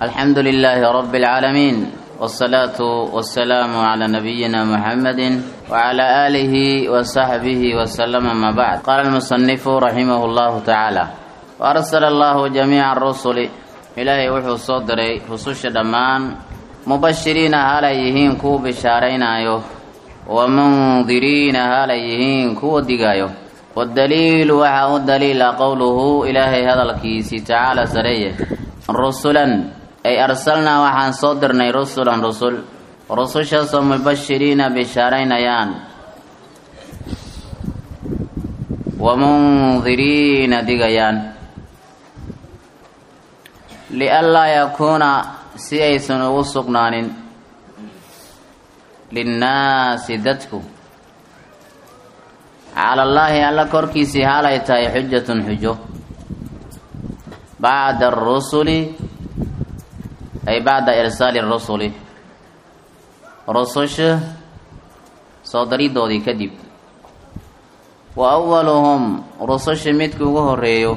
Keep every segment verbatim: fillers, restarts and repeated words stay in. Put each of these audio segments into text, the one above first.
الحمد لله رب العالمين والصلاة والسلام على نبينا محمد وعلى آله وصحبه وسلم ما بعد. قال المصنف رحمه الله تعالى: وأرسل الله جميع الرسل إلهي وحو صدري رسوش دمان مبشرين هاليهين كو بشارين آيو ومنذرين هاليهين كو دقايو. والدليل وحاو الدليل قوله إلهي هذا الكيس تعالى سريه رسلا أي أرسلنا وحان صدرنا رسلا رسل رسل شخص مبشرين بشارين يان ومنذرين دقيان لئلا يكون سيئس وسقنان للناس دتكو على الله ألا كركيسي هاليتاي حجة حجة بعد الرسل أي بعد إرسال الرسل رسوش صدري دودي كدب. وأولهم رسوش متكو وهريو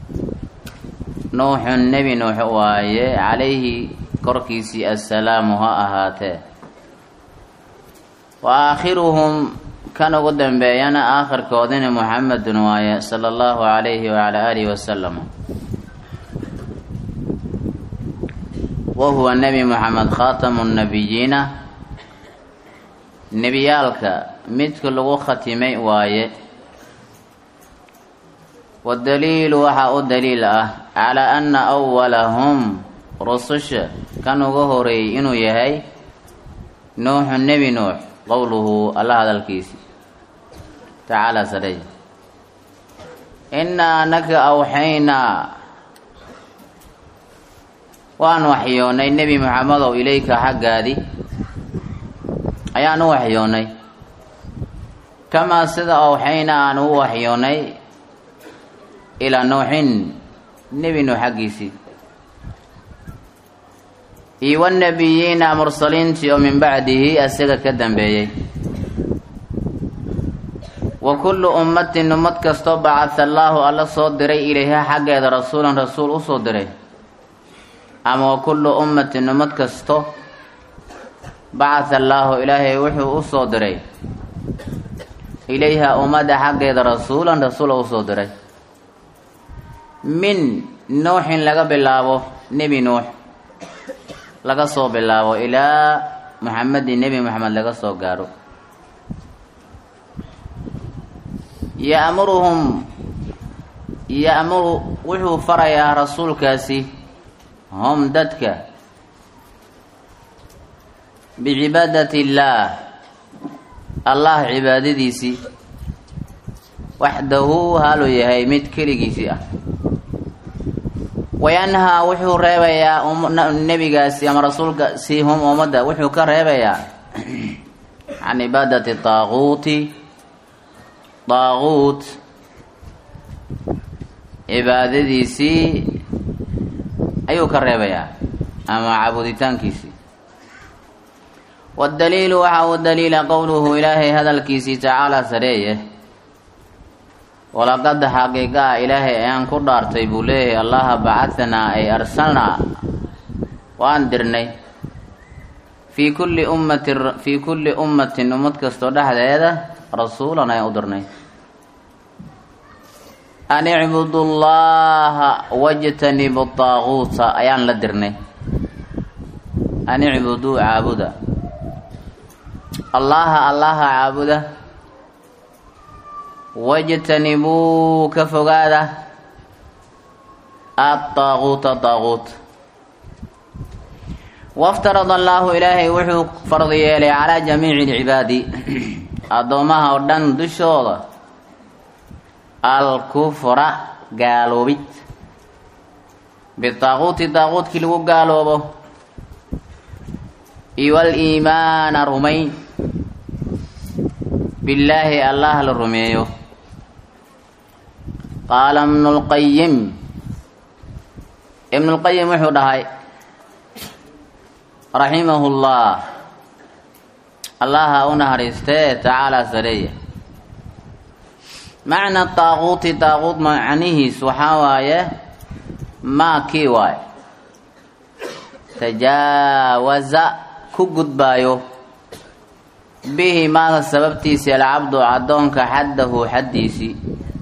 نوح النبي نوح وايه عليه كركيسي السلام ها أهاته. وآخرهم كانوا قدام بيانا آخر كودين محمد وايه صلى الله عليه وعلى آله وسلم، وهو النبي محمد خاتم النبيين نبيالك متك لغو ختمي وايه. والدليل وحاء الدليل على أن أولهم رسوش كانوا غهري إنو يهي نوح النبي نوح قوله الله هذا الكيس تعالى سري إنا نك أوحينا وأن وحيوني النبي محمد إليك حق هذه أيان وحيوني كما سد أوحينا أن وحيوني إلى نوح نبي نوح حقيسي إي والنبيين مرسلين ومن بعده أسيغا كدن بيي. وكل أمة نمت كستو بعث الله الله صدري إليها حق هذا رسولا رسول أصدري. أما وكل أمة نمت كستو بعث الله إلهي وحي أصدري إليها أمد حق هذا رسولا رسول أصدري. من نوح لغا بلاو نبي نوح لغا صو بلاو إلى محمد النبي محمد لغا صو قارو. يأمرهم يأمر وحو فريا رسول كاسي هم ددك بعبادة الله الله عبادتيسي وحده هالو يهي مت كليغيسي وينهى وحو ريبيا النبي قاسي أما رسول قاسي هم ومدى وحو كريبيا عن عبادة الطاغوت طاغوت عبادتي سي أيو كريبيا أما عبودتان كيسي. والدليل وحو الدليل قوله إلهي هذا الكيسي تعالى سريه ولقد حقيقة إلهي أن كدار تيبوليه الله بعثنا أي أرسلنا وأندرني في كل أمة في كل أمة نمت كستودح هذا رسولنا يؤدرني أن اعبدوا الله واجتنبوا الطاغوت أيان لدرني أن اعبدوا عابدا الله الله عابده واجتنبوا كفغاده الطاغوت الطاغوت. وافترض الله إلهي وحو فرضي لي على جميع العباد أضمها ودن دشوضة الكفر قالوا بيت بالطاغوت الطاغوت كله قالوا به والإيمان رمين بالله الله للرميو. قال ابن القيم ابن القيم وحو دهاي رحمه الله الله أنهرسته تعالى سريه معنى الطاغوت طاغوت معنيه سحاوايه ما كيواي tajaawaza ku gudbaayo bihi maaga sababtiisii alcabdu addoonka xaddahu xaddiisii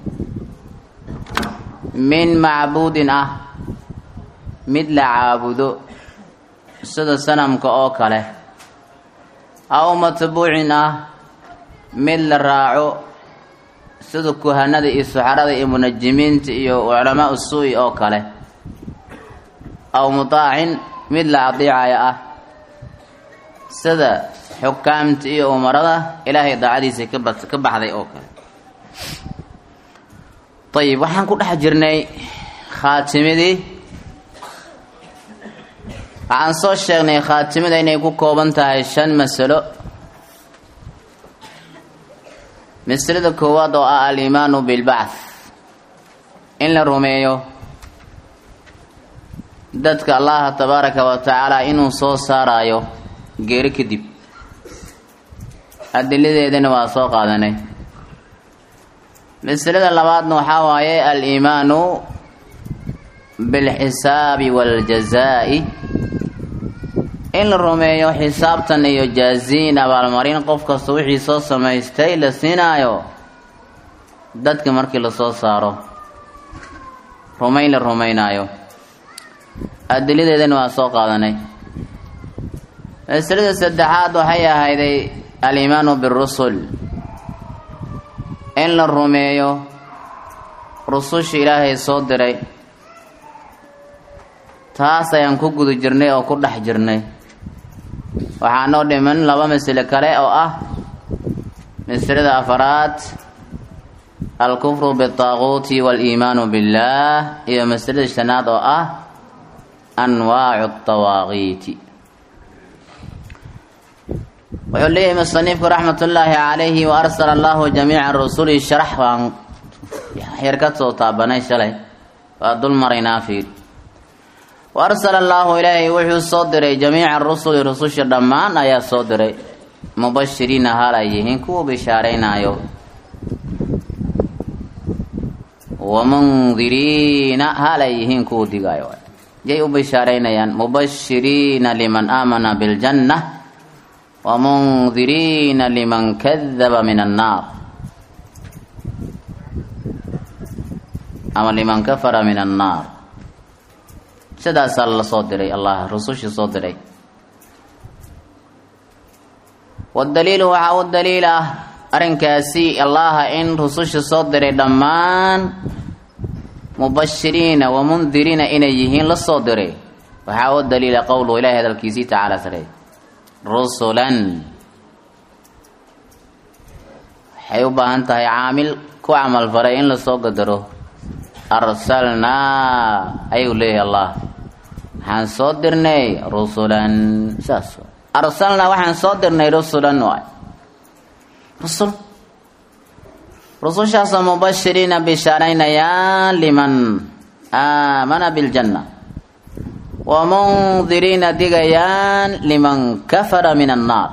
min macbuudin ah mid la caabudo sida sanamka oo kale aw matbuucin ah mid la raaco sida kuhanada iyo suxarada iyo munajimiinta iyo culamaa usuu'i oo kale aw mutaacin mid la adeecaya ah sida xukaamta iyo umarada ilaahay daacadiisa ka baxday oo kale. ayib waxaan ku dhex jirnay khaatimadii waxaan soo sheegnay khaatimada inay ku kooban tahay shan masalo. masalada koowaad oo ah aliimaanu bilbacth, in la rumeeyo dadka allaha tabaaraka wa tacaala inuu soo saarayo geeri kadib. adiladeedana waa soo qaadanay. masalada labaadna waxaa waaye aliimaanu bilxisaabi waljazaa'i, in la rumeeyo xisaabtan iyo jaaziin abaalmarin qof kasta wixii soo samaystay la siinaayo dadka markii lasoo saaro, rumayn la rumaynaayo. adiladeedana waa soo qaadanay. masalada saddexaad waxay ahayday aliimaanu birusul, in la rumeeyo rususha ilaahay soo diray. taas ayaan ku guda jirnay oo ku dhex jirnay. waxaa noo dhiman laba masalo kale oo ah masalada afaraad alkufru bitaaquuti waaliimaanu billaah, iyo masalada shanaad oo ah anwaacu tawaaqiiti. wuxuu leeyahay musanifku raxmatullaahi calayhi wa arsala allahu jamiica rusuli. sharax baan xeer ka soo taabanay shalay, waa dul maraynaa fiir. wa arsala allaahu ilaahay wuxuu soo diray jamiica rusuli rususha dhammaan ayaa soo diray, mubashiriina haal ay yihiin kuwa bishaaraynaayo, wa mundiriina haal ay yihiin kuwa digaayo. yay u bishaaraynayaan? mubashiriina liman aamana biljanna wa mundiriina liman kadaba min annaar, ama liman kafara min annaar. sidaasaa la soo diray allah rusushii soo diray. wadaliilu waxaa u daliil ah arrinkaasi allaha in rususha soo diray dhammaan mubashiriina wa mundiriina inay yihiin la soo diray. waxaa u daliila qowluhu ilaahi hadalkiisii tacaala sareey rusulan. waxay u baahan tahay caamil ku camal faray in lasoo qadaro. arsalnaa ayuu leeyahay allah, waxaan soo dirnay rusulan. saas arsalnaa waxaan soo dirnay rusulan waay rusul. rusushaasoo mubashiriina bishaaraynayaan liman aamana biljanna, wa mundiriina digayaan liman kafara min annaar.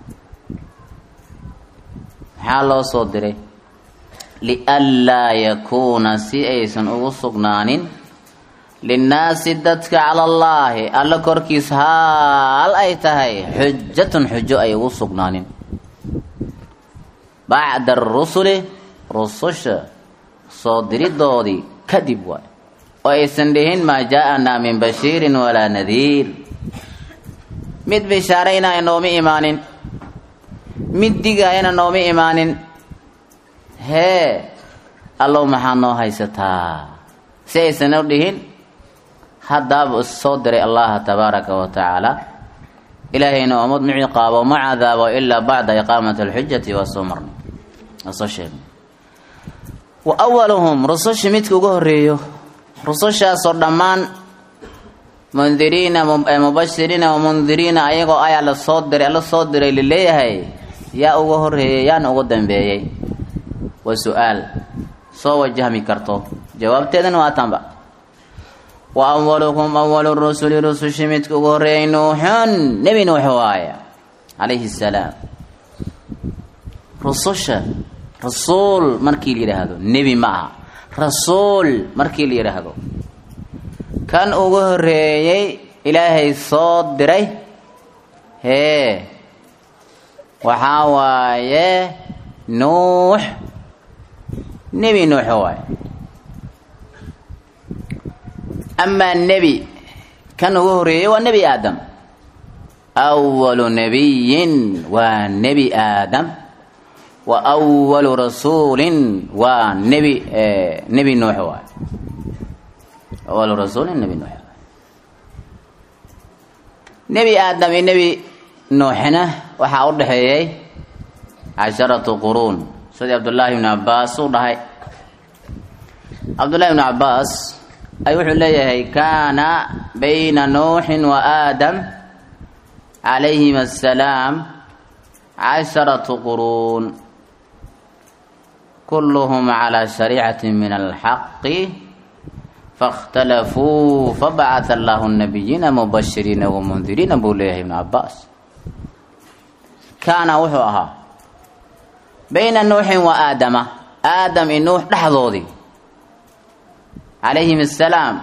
maxaa loo soo diray? lianlaa yakuuna si aysan ugu sugnaanin linnaasi dadka cala allaahi alla korkiis haal ay tahay xujatun xujo ay ugu sugnaanin bacda arusuli rususha soo diridoodii kadib waay, oo aysan dhihin maa jaa-anaa min bashiirin walaa nadiir. mid bishaaraynaya nooma imaanin, mid digaayana nooma imaanin. hee allow maxaa noo haysataa? si aysan u dhihin haddaaba soo diray allaha tabaaraka wa tacaala. ilaahayna umad ma ciqaabo ma cadaabo ilaa bacda iqaamati alxujati. waa soo marnay, waa soo sheegnay. wa awaluhum rususha midka ugu horeeyo, rusushaasoo dhammaan mundiriina mubashiriina wa mundiriina ayagoo ayaa la soo diray la soo diray laleeyahay. yaa ugu horeeyey yaana ugu dambeeyey? waa su-aal soo wajahmi karto, jawaabteedana waa tanba. wa awalukum awalu rusuli rusushi midka ugu horeeyay nuuxun, nebi nuux waaya calayhi salaam. rususha rasuul markii la yidhaahdo nebi ma aha, rasuul markii la yidhaahdo kan ugu horeeyey إلهي صوت دري هي وحاواي نوح نبي نوح هو أما النبي كان وهري والنبي آدم أول نبي ونبي آدم وأول رسول ونبي آه نبي نوح هو أول رسول النبي نوح نبي آدم النبي نوحنا وحاول حيي عشرة قرون سيد عبد الله بن عباس وضحي عبد الله بن عباس أيوح ليه كان بين نوح وآدم عليهما السلام عشرة قرون كلهم على شريعة من الحق فاختلفوا فبعث الله النبيين مبشرين ومنذرين أبو ليه بن عباس كان وحوها بين نوح وآدم آدم النوح لحظوذي عليهم السلام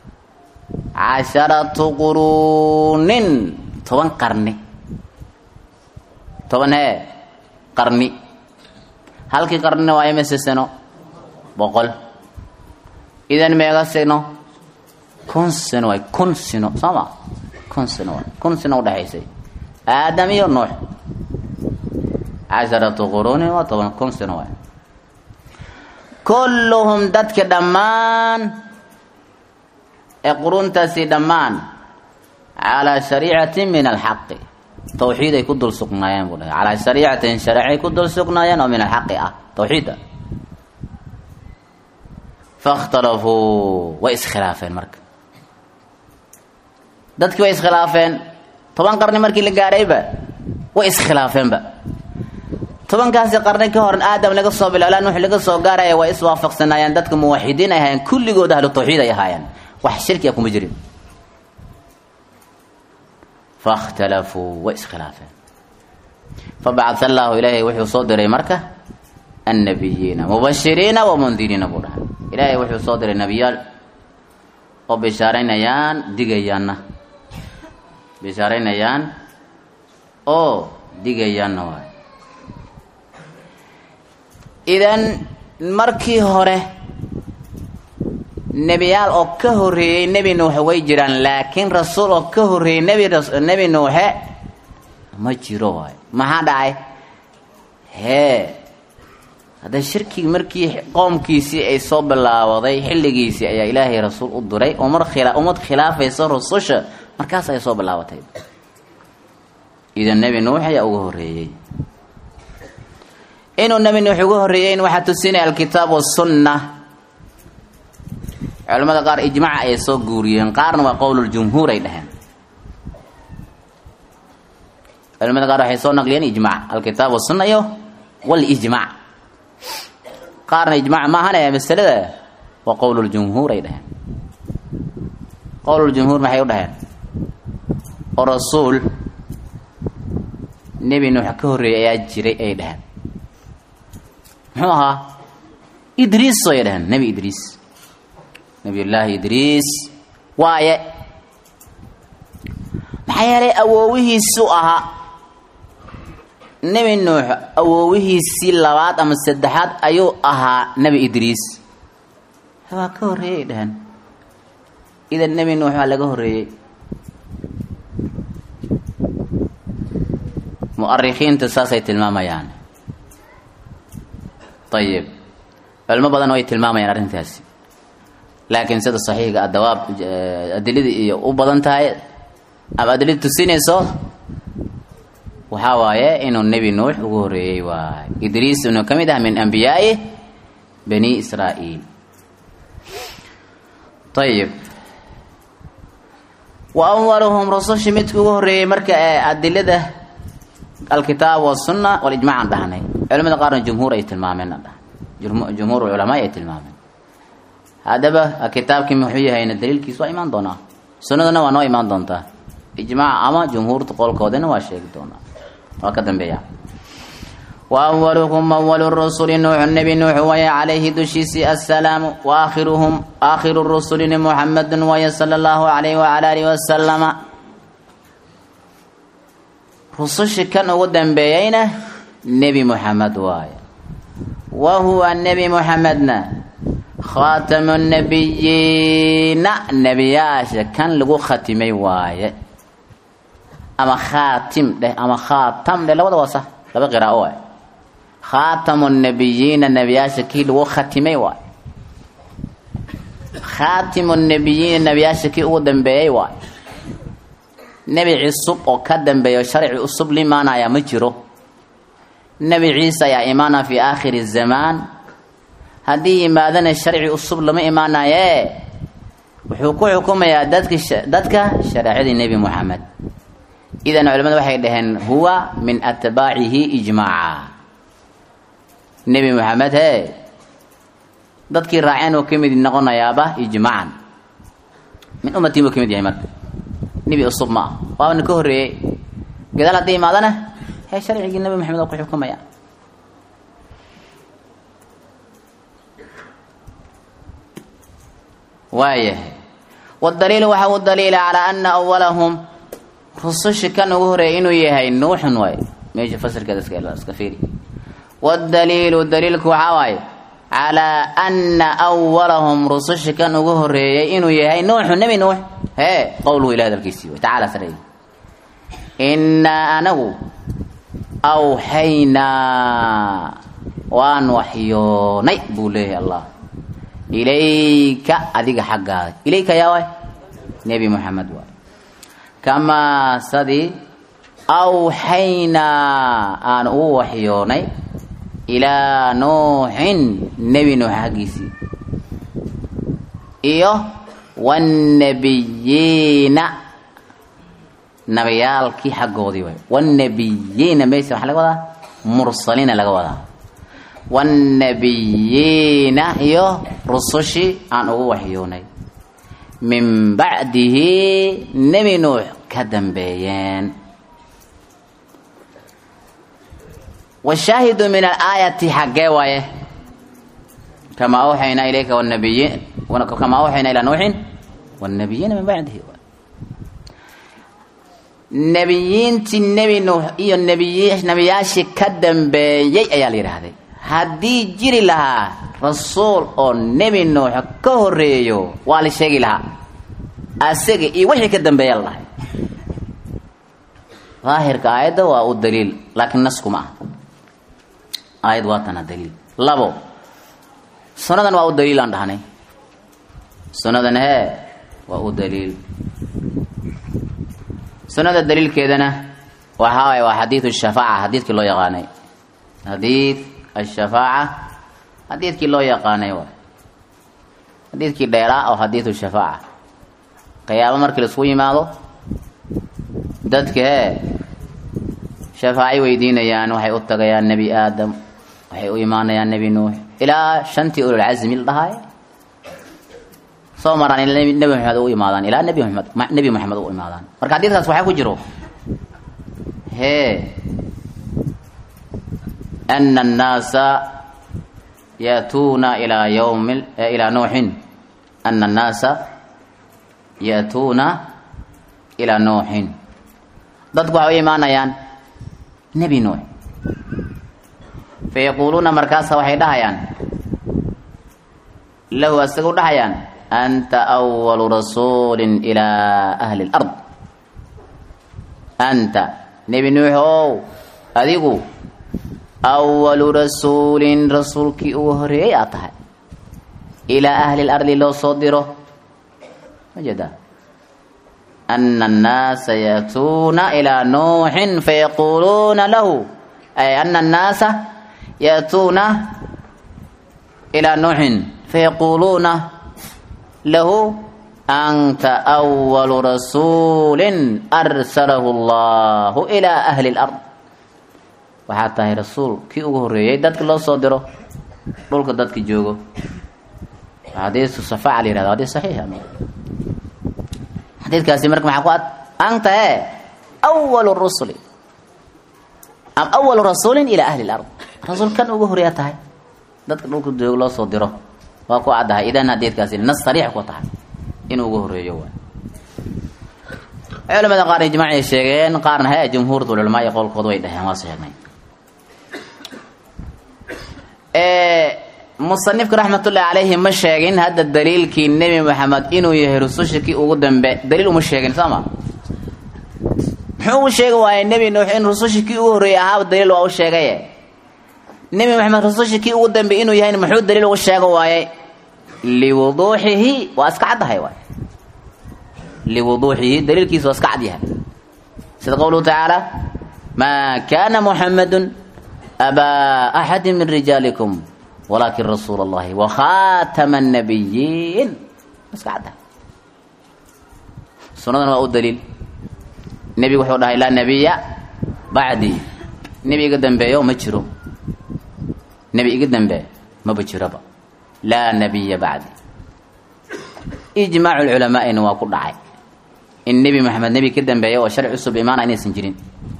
عشرة قرون طبعا قرني طبعا هي قرني هل كي قرني وايمس سنو بقول إذا ميغا سنو كن سنو واي كن سنو سما كن سنو واي كن سنو دحيسي آدم يو نوح عشرة قرون وطبعا كن سنو واي كلهم دتك دمان قرون تسي دمان على شريعة من الحق توحيد يكدل سقنايان بوله على شريعة شرعية يكدل سقنايان ومن الحق اه توحيد فاختلفوا وإسخلافين مرك دتك وإسخلافين طبعا قرن مركي اللي قاريبه وإسخلافين بقى طبعا كاسي قرن كهورن آدم لقى صوب الأولى نوح لقى صوب قارية وإسوافق سنايان دتك موحدين هايان كل جود أهل التوحيد هايان وح شرك يكون مجرم فاختلفوا وإسخلافين فبعث الله إليه وحي صدر مركة النبيين مبشرين ومنذرين بولا إلهي وحي صدر النبيال وبشارين يان ديغيان بشارين يان أو ديغيان نواي إذن مركي هوره نبيال أو كهوري نبي نوح ويجران لكن رسول أو كهوري نبي رس... نبي نوح ما جروه ما هذا هي هذا الشرك مركي قوم كيسي أي صوب الله وضي حل كيسي يا إلهي رسول الدري أمر خلا أمد خلاف يصير الصش مركز أي صوب الله وتيب إذا النبي نوح يا أوهري إنه النبي نوح أوهريين وحتى السنة الكتاب والسنة علماء قار إجماع أي صوب جوريين قارن وقول الجمهور إلهن علماء قار حيصون نقلين إجماع الكتاب والسنة يو والإجماع قارن إجماع ما هنا يا مسألة وقول الجمهور إلهن قول الجمهور ما حيودهن الرسول نبي نوح كهري يجري إلهن هو إدريس صيدهن نبي إدريس نبي الله إدريس واي محيالي أووه سوءها نبي نوح أووه سلوات أم السدحات أيو أها نبي إدريس هو كوري دهن إذا النبي نوح على كوري مؤرخين تساسي تلماما يعني طيب المبادئ نوعي تلماما يعني أرنتاسي لكن سيد الصحيح الدواب أدلة وبدنتها أم أدلة تسينيسو وحوايا إنه النبي نوح وهري وإدريس إنه كمده من أنبياء بني إسرائيل. طيب وأولهم رسول شميت وهري مركا أدلة الكتاب والسنة والإجماع عندنا علماء قارن جمهور يتلمامين جمهور العلماء يتلمامين هذا بقى كتاب كم يحيي هين الدليل كيسوا إيمان دونا سنة دونا وانو إيمان دونتا إجماع أما جمهور تقول كودنا واشيك دونا وكذا بيا وأولكم أول الرسل نوح النبي نوح ويا عليه دشيسي السلام وآخرهم آخر الرسل محمد ويا صلى الله عليه وعلى آله وسلم رسل كانوا قدام بينا نبي محمد وايا وهو النبي محمدنا خاتم النبيين نبياش كان لغو ختمي وايا أما خاتم ده أما خاتم ده لو ده وصح لو قراءة وايا خاتم النبيين النبياش كي لغو ختمي وايا خاتم النبيين النبياش كي قدام بينا وايا نبي عصب أو كدم بيو شرع عصب لما أنا يا مجرو نبي عيسى يا إيمانا في آخر الزمان هذه ماذا الشرع عصب لما إيمانا يا وحكو حكومة يا دتك دتك شرع النبي محمد إذا علماء واحد لهن هو من أتباعه إجماعا نبي محمد هي دتك الرعين وكمد النغنى يابا إجماعا من أمتي وكمد يا إيمان نبي الصب معه وأنا كهري قال هذه ماذا هي شرع النبي محمد أقول حكم يا وايه والدليل وحو الدليل على أن أولهم خصوص كانوا كهري إنه يهي نوح واي ما يجي فسر كذا سكيل سكفيري والدليل والدليل كوحواي على أن أولهم رسوش كانوا كهري إنه يهي نوح النبي نوح هي قوله إلى هذا الكيسي تعالى سرعي إنا أنه أوحينا وان وحيوني بوله الله إليك أذيك حقا إليك يا واي نبي محمد واي كما صدي أوحينا أن وحيوني إلى نوح نبي نوح حقيسي إيوه والنبيين نبيالكي حقودي واي والنبيين ميسي waxa laga wadaa mursaliina laga wadaa والنبيين iyo rusushi aan ugu waxyoonay min ba'dihi nabi nuux ka dambeeyeen والشاهد من الآية حقه وايه كما أوحينا إليك والنبيين وكما أوحينا إلى نوح والنبيين من بعده نبيين النبي نوح إيو النبي نبياش كدم بيي أيالي رهدي هدي جري لها رسول أو نبي نوح كهريو والي شيء لها أسيقي إي وحي كدم بيي الله ظاهر كآية وأو الدليل لكن نسكو معه آية واتنا دليل لابو سندن وأو الدليل عندها سندن هي وأو الدليل سند الدليل كذا وهاي وحديث الشفاعة حديث كله يقاني حديث الشفاعة حديث كله يقاني حديث كديرة أو حديث الشفاعة قيام مركل سوي ماله دتك هي شفاعي ويدين يا نوح أتقى يا النبي آدم وحي إيمان يا النبي نوح إلى شنتي أولو العزم الضهاي صومران النبي محمد وإيمان إلى النبي محمد نبي محمد وإيمان marka hadithas waxa ku jiro he anna an-nasa yatuna ila yawm ila nuh anna an-nasa yatuna ila nuh dadku waxay iimaanayaan nabi nuh fayaquluna markaas waxay dhahayaan lahu asagu dhahayaan أنت أول رسول إلى أهل الأرض أنت نبي نوح أذيقو أول رسول رسولك أهري أطهر إلى أهل الأرض لو صدره مجدا أن الناس يأتون إلى نوح فيقولون له أي أن الناس يأتون إلى نوح فيقولون له أنت أول رسول أرسله الله إلى أهل الأرض وحتى هي رسول كي أغري دتك الله صدره دولك دتك جوجو حديث الصفاء على هذا حديث صحيح حديث كاسي مرك محقوات أنت أول الرسل أم أول رسول إلى أهل الأرض رسول كان ugu horeeya tahay dadka dhulka joog loo soo diro waa ku cadahay idan hadeedkaasi nas sariix ku tahay inuu ugu horeeyo waa culimada qaar ijmaaci sheegeen qaarna hay jumhuurtu ulama ay qolkoodu way dhaxeen waa saxnay ee musannif rahmatullahi alayhi ma sheegin hada daliilkii nabi maxamed inuu yahay rasuulkii ugu dambe daliil uma sheegin sama wuxuu sheegay waa nabi nuux in rasuulkii ugu horeeyay ahaa daliil waa u sheegay nabi maxamed rasuulkii ugu dambe inuu yahay muxuu daliil ugu sheegay waayay liwuduhihi waa iska cadahay waay liwuduhihi daliilkiisu iska cadiyahay sida qowluhu ta'ala ma kana muhammadun aba ahad min rijalikum ولكن رسول الله وخاتم النبيين بس قاعده سنن waa daliil nabi wuxuu dhahay la nabiya baadi nabi iga dambeeyo ma jiro nabi iga dambe ma bajiraba la nabiya baadi ijmaac ulama in waa ku dhacay in nabi maxamed nabi ka dambeeyo oo sharci cusub iimaan aysan jirin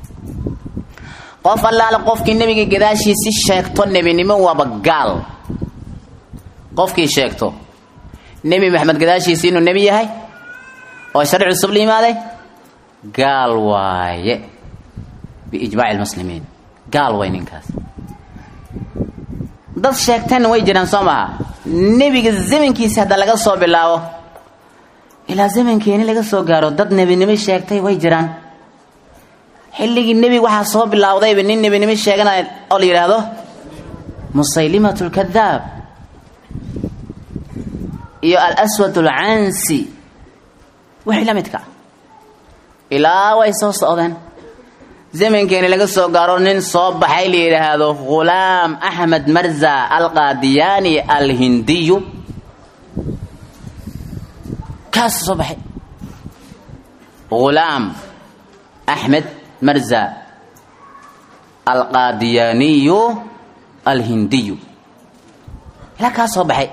qof allaala qofkii nabiga gadaashiisa sheegto nabinimo waa bagaal qofkii sheegto nabi maxamed gadaashiisa inuu nabi yahay oo sharci cusub liimaaday gaal waaye bi ijmaac almuslimiin gaal way ninkaas dad sheegtan way jiraan Soomaa nabiga zamankiisa hada laga soo bilaabo ilaa zamankeena laga soo gaaro dad nabinimo sheegtay way jiraan xilligii nabi waxa soo bilaawday nin nabinimo sheeganay oo la yiraahdo musaylimatul kadhaab iyo al-aswadul ansi wixii la midka ilaa way soo socdeen zamankeena laga soo gaaro nin soo baxay la yiraahdo Ghulam Ahmad Marza al-Qadiyani al-Hindi kaas soo baxay Ghulam Ahmad مرزا القادياني الهندي لا كاسو بحي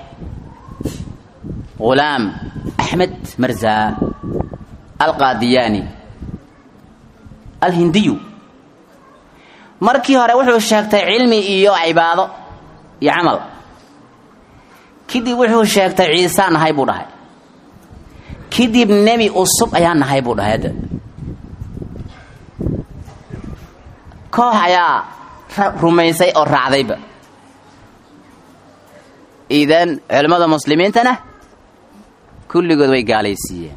غلام أحمد مرزا القادياني الهندي مركي هره وحو شاكتay علمي iyo cibaado iyo amal kidib wuxuu sheegtay ciisa nahay buu dhahay kidib nabi usub ayaa nahay buu dhahay koox ayaa rumaysay oo raacdayba idan culimada muslimiintana kulligood way gaalaysiiyeen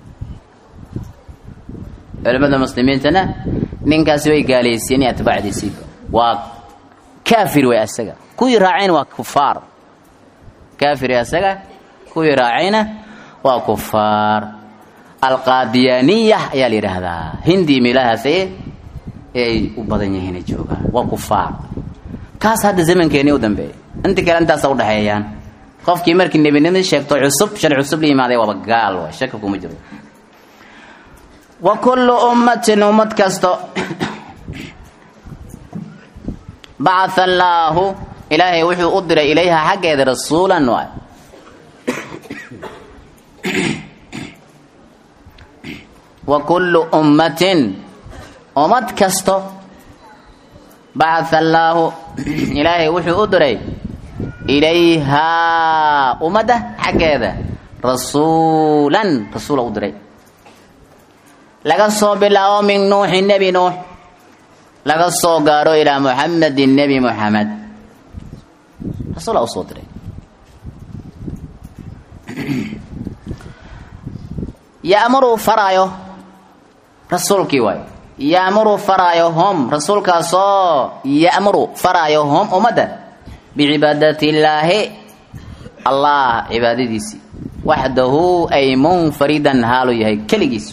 culimada muslimiintana ninkaas way gaalaysiiyeen atbaacdiisa waa kaafir way asaga kuwii raaceen waa kufaar kaafir asaga kuwii raaceen waa kufaar alqaadiyaniyah ayaa yiraahdaa hindi milahaasay ay u badan yihiin jooga waa kufaar kaas hada zamankeeni u dambeeyay inta kale intaas u dhaxeeyaan qofkii markii nabinimada sheegto cusub sharci cusub liimaaday waa gaal waa shaka kuma jiro wa kullu ummatin ummat kasto ba'atha Allahu ilaahi wuxuu u diray ilayha xageeda rasuulan wa wa kullu ummatin umad kasto ba'atha Allahu ilaahi wuxuu u diray ilayha umada xageeda rasuulan rasuul u diray laga soo bilaabo min nuux nabi nuux laga soo gaaro ila muhammad nabi muhammad rasuul u soo diray ya'muru farayo rasuulkii way ya'muru farayo hum rasuulkaasoo ya'muru farayo hum umada bi'ibadati llahi allah ibadadiisi wahdahu ay munfaridan halu yahay kaligiis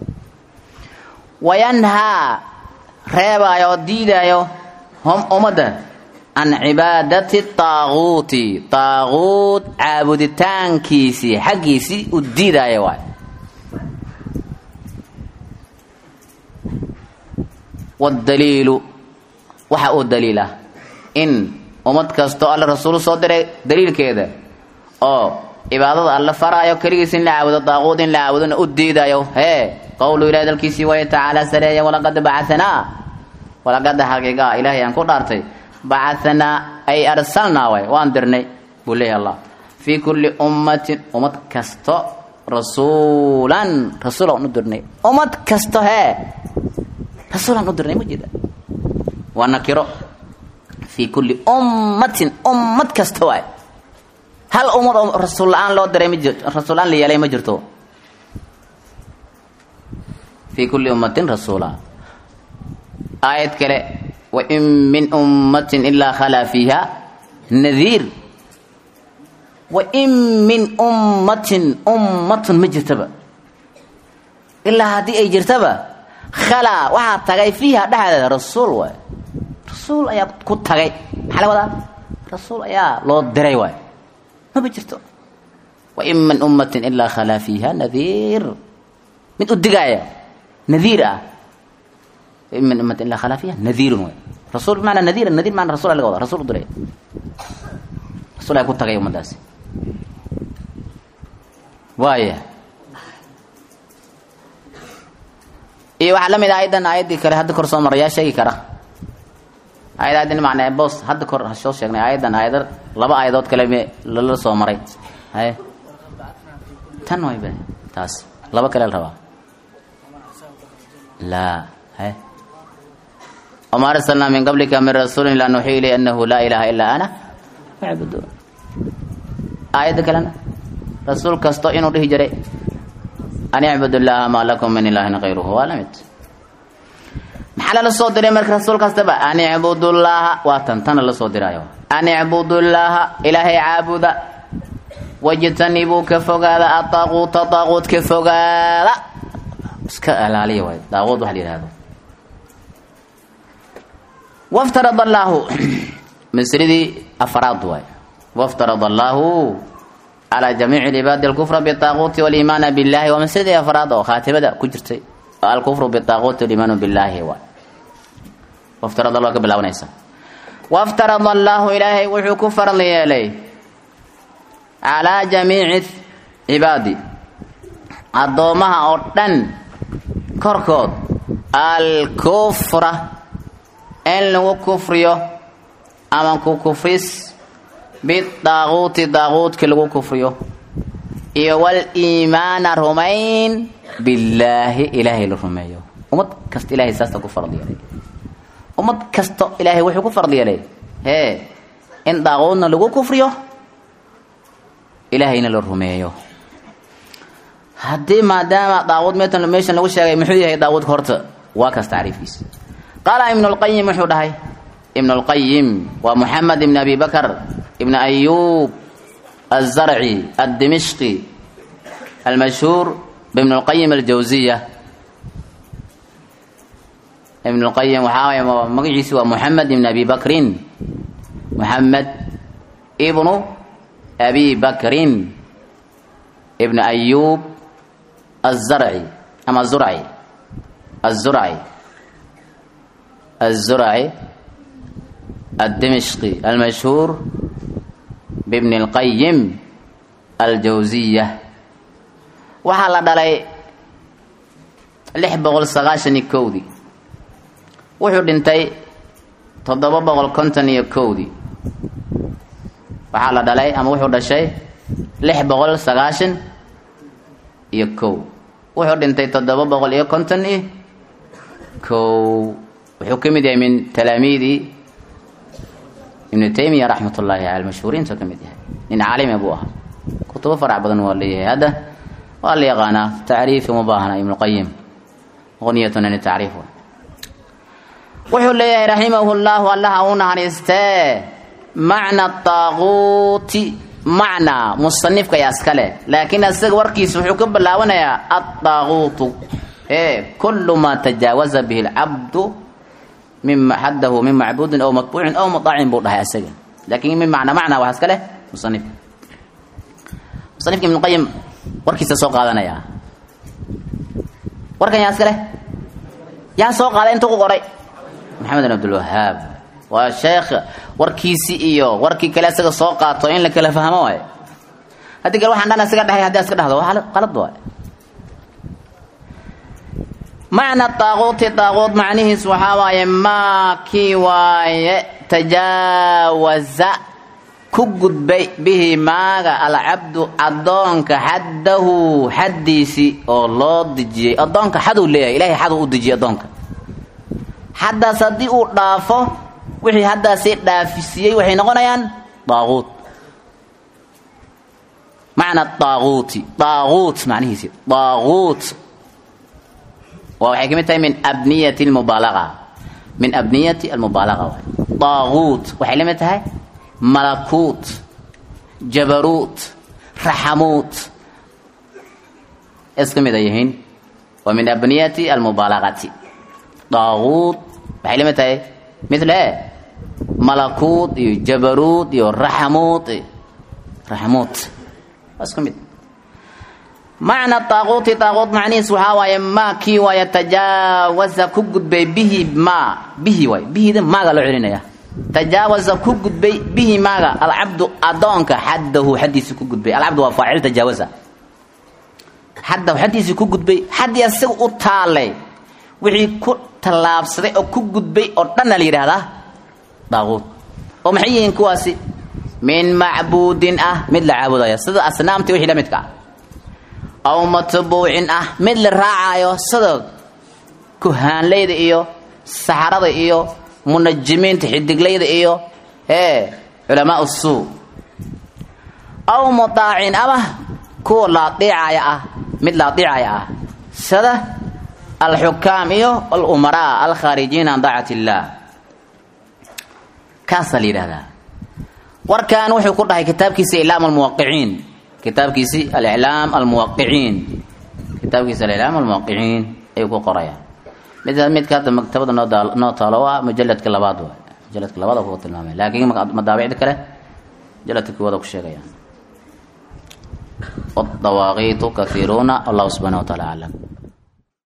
wayanha reebayo diidayo hum umada an ibadati taaguti taagut aabuditaankiisi xaqiisi u diidayo way والدليل waxa uu daliila in umad kasto alla rasuul soo diray daliil keeda oo ibaadada alla faraayo kaligiis in la caabudo taaguut in la caabudo u diidayo he qowlu ilaahi dalkiisi wa ta'ala sareeya wala qad ba'athna wala qad haqiqa ilaahi aan ku dhaartay ba'athna أي أرسلنا وأندرني بوليه الله في كل أمة أمة كستو رسولا رسولا ندرني أمة كستو هي رسولا ندرني مجد ونكرو في كل أمة أمة كستو هل أمة رسول الآن لو دري مجد رسول الآن ليالي مجرتو في كل أمة رسولا آية كلا وإن من أمة إلا خلا فيها نذير وإن من أمة أمة مجرتبة إلا هذه أي جرتبة خلا واحد تغي فيها ده رسول رسول أيا كنت تغي حلا ولا رسول أيا لو دري واي ما بجرتو وإن من أمة إلا خلا فيها نذير من الدقاية نذيرة وإن من أمة إلا خلا فيها نذير واي رسول بمعنى نذير النذير معنى رسول الله رسول دري رسول أيا كنت تغي يوم داسي وايه اي waxa lamid ah aydan ayadii kale hadda kor soo maraya shay kara ayadani macna boos hadda kor soo sheegnay ayadan ayadar laba ayadood kale la soo maray hay tan way baa taas laba kale la rabaa la hay amar sallallahu min qablika min rasulin la nuhi ila annahu la ilaha illa ana fa'budu ayad kalena رسول كستو إنه ده جري أن يعبد الله ما لكم من إله غيره ولمت محل الصوت ده مرك رسول كستبا أن يعبد الله واتنتن الصوت ده أيوه أن يعبد الله إله عابد وجتنبوا كفوجا الطاغوت طاغوت كفوجا لا اسك عليه واحد طاغوت واحد هذا وافترض الله من سردي أفراد واحد وافترض الله على جميع العباد الكفر بالطاغوت والإيمان بالله ومن سيد أفراد وخاتمة كجرتي الكفر بالطاغوت والإيمان بالله هو وافترض الله قبل ونيسا وافترض الله إلهي وحو كفر لي إليه على جميع عبادي الضومها أردن كركود الكفر إن لو كفريو أما كفريس بالطاغوت طاغوت كلو كفريو إيه والإيمان رمين بالله إله الرميو ومد كست إلهي ساستا كفر لي عليه ومد كست إلهي وحي كفر لي عليه هي إن طاغوتنا لو كفريو إلهينا الرميو هدي ما دام طاغوت ميتن ميشن لو شيغي محيي هي طاغوت كورت واكس تعريفيس قال ابن القيم محو دحي ابن القيم ومحمد بن أبي بكر ابن أيوب الزرعي الدمشقي المشهور بابن القيم الجوزية ابن القيم وحاوي مقعيس ومحمد بن أبي بكر محمد ابن أبي بكر ابن أيوب الزرعي أما الزرعي الزرعي الزرعي الدمشقي المشهور بابن القيم الجوزية وحال دلي لح بغل سغاشني كودي وحود انتي تضبا بغل كنتني كودي وحال دلي أما وحود الشيء لح بغل سغاشن يكو وحود انتي تضبا بغل يكنتني كو وحكمي دي من تلاميذي ابن تيمية رحمة الله على المشهورين سكمدها إن عالم أبوها كتب فرع بدن واللي هذا واللي غانا تعريف مباهنة ابن القيم غنية عن التعريف وحول لي رحمه الله والله أنه نسته معنى الطاغوت معنى مصنف كياسكله لكن السق وركيس وحكم بالله يا الطاغوت إيه كل ما تجاوز به العبد مما حده من معبود أو مطبوع أو مطاع بوضها السجن لكن من معنى معنى وهسكله مصنف مصنف ابن القيم وركيس سوق هذا يا وركن يا اسكله يا سوق هذا انت قري محمد بن عبد الوهاب والشيخ وركيسي iyo warki kale asaga soo qaato in la kala fahmo way hadii gal waxaan dhan asaga dhahay hadii asaga dhahdo waxa qalad way معنى الطاغوت طاغوت معنيه سبحانه ما كي واي tajaawaza ku gudbay bihi maaga alcabdu adoonka xaddahu xaddiisi oo loo dejiyey adoonka xaduu leeyahay ilaahay xaduu u dejiyey adoonka xaddaas haddii uu dhaafo wixii haddaasi dhaafisiyey waxay noqonayaan daaquut macna daaquuti daaquut macnihiisi daaquut waa waxay ka mid tahay min abniyati almubaalaga min abniyati almubaalaga daaquut waxay la mid tahay malakuut jabaruut raxamuut iska mid ay yihiin waa min abniyati almubaalagati daaquut waxay la mid tahay midle malakuut iyo jabaruut iyo raxamuut raxamuut iska mid macna daaquuti daaquut macnihiis waxaa waaye maa kii waaye tajaawaza ku gudbay bihi maa bihi waay bihida maaga loo celinaya tajaawaza ku gudbay bihi maaga alcabdu adoonka xaddahu xaddiisi ku gudbay alcabdu waa faacil tajaawaza xaddahu xaddiisi ku gudbay xaddii asaga u taalay wixii ku tallaabsaday oo ku gudbay oo dhanna la yidhaahdaa daaquut oo maxay yihiin kuwaasi min macbuudin ah mid la caabudaya sida asnaamtii wixii la midka ah aw matbuucin ah mid la raacayo sida kuhaanleyda iyo saxarada iyo munajimiinta xidiglayda iyo ee culamaa usuu aw mutaacin ama kuwa la adeecaya ah mid la adeecaya ah sida alxukaam iyo alumaraa alkhaarijiin an daacati illaah kaasa la yidhahdaa warkaan wuxuu ku dhahay kitaabkiisa iclaam almuwaqiciin kitaabkiisi aliclaam almuwaqiciin kitaabkiisa aliclaam almuwaqiciin ayuu ku qoraya mid midka hadda maktabada noo noo taalo waa mujalladka labaad waa mujalladka labaad oo ku tilmaamay laakiin madaabicda kale mujalladka koowaad ku sheegayaan الطواغيت كثيرون الله سبحانه وتعالى أعلم